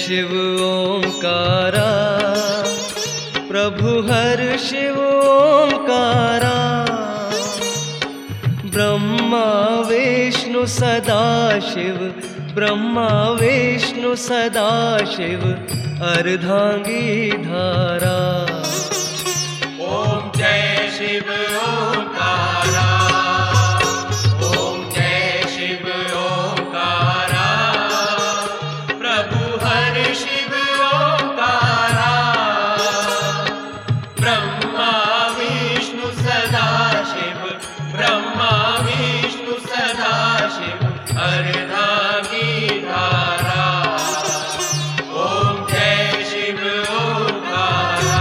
शिव ओंकारा, प्रभु हर शिव ओंकारा। ब्रह्मा विष्णु सदा शिव, ब्रह्मा विष्णु सदा शिव, अर्धांगी धारा। ओम जय शिव ओंकारा, ओम जय शिव ओंकारा, प्रभु हर शिव ओंकारा। ब्रह्मा विष्णु सदा शिव, ब्रह्मा विष्णु सदा शिव, अर्धांगी धारा। ओम जय शिव ओंकारा।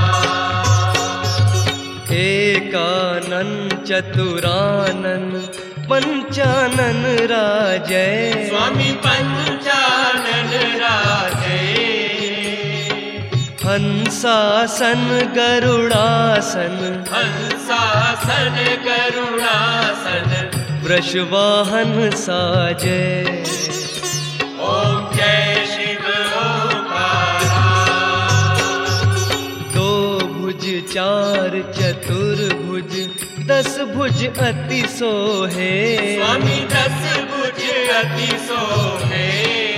एकानन चतुरानन पंचानन राजय, स्वामी पंचानन राजय। हंसासन गरुड़ासन, हंसासन करुणासन, वृषवाहन साजय। ओम जय शिव ओंकारा। दो भुज चार चतुर्भुज, 10 भुज अति सोहे। स्वामी 10 भुज अति सोहे।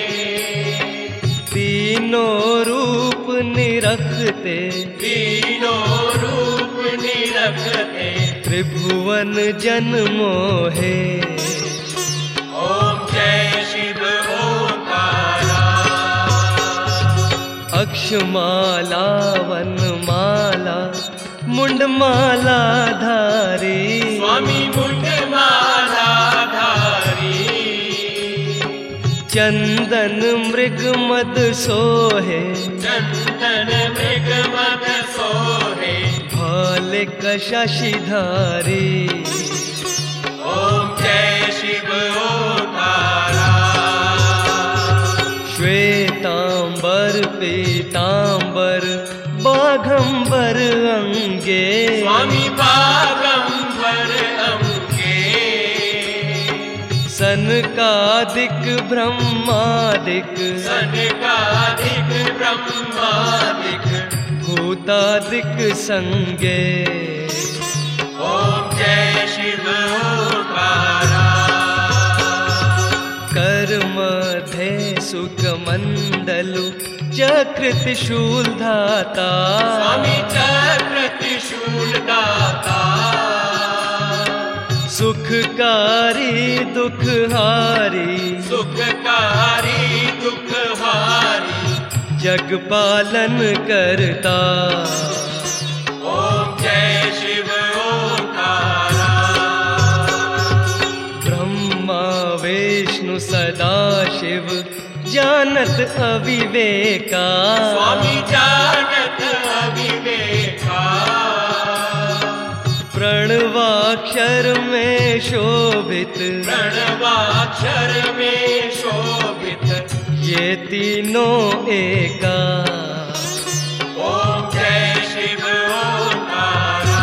तीनों रूप निरखते, तीनों रूप निरखते, त्रिभुवन जन मोहे। ओम जय शिव ओंकारा। अक्षमाला वनमाला मुंडमाला धारी, स्वामी मुंडमाला धारी। चंदन मृग मद सोहे, चंदन मृग मद सोहे। भाले कशाशीधारी। ओम जय शिव ओंकारा। श्वेतांबर पीतांबर बाघंबर अंगे, स्वामी बागंबर अंगे। सनकादिक ब्रह्मादिक, सनकादिक ब्रह्मादिक, भूतादिक संगे। ओम जय शिव ओंकारा। कर्मध्ये सुखमंडलु चक्र त्रिशूल धाता, स्वामी चक्र त्रिशूल दाता। सुखकारी दुखहारी, सुखकारी दुखहारी, जग पालन करता। ओम जय शिव ओंकारा। ब्रह्मा विष्णु सदा शिव, जानत अविवेका। स्वामी जानत अविवेका। प्रणवाक्षर में शोभित, प्रणवाक्षर में शोभित, ये तीनों एका। ओम जय शिव ओंकारा।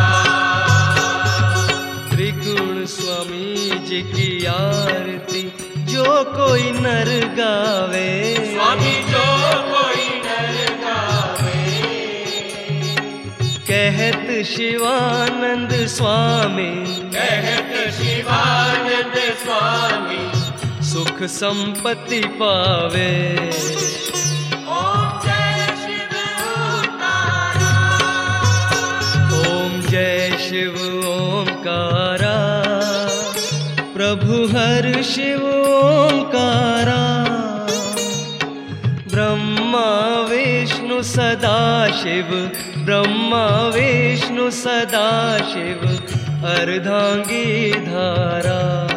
त्रिगुण स्वामी जी की आरती जो कोई नर गावे, स्वामी जो कोई नर गावे। कहत शिवानंद स्वामी, कहत शिवानंद स्वामी, सुख संपत्ति पावे। ओम जय शिव ओंकारा। ओम जय शिव ओंकारा, प्रभु हर शिव ओंकारा। ब्रह्मा विष्णु सदा शिव, ब्रह्मा विष्णु सदा शिव, अर्धांगी धारा।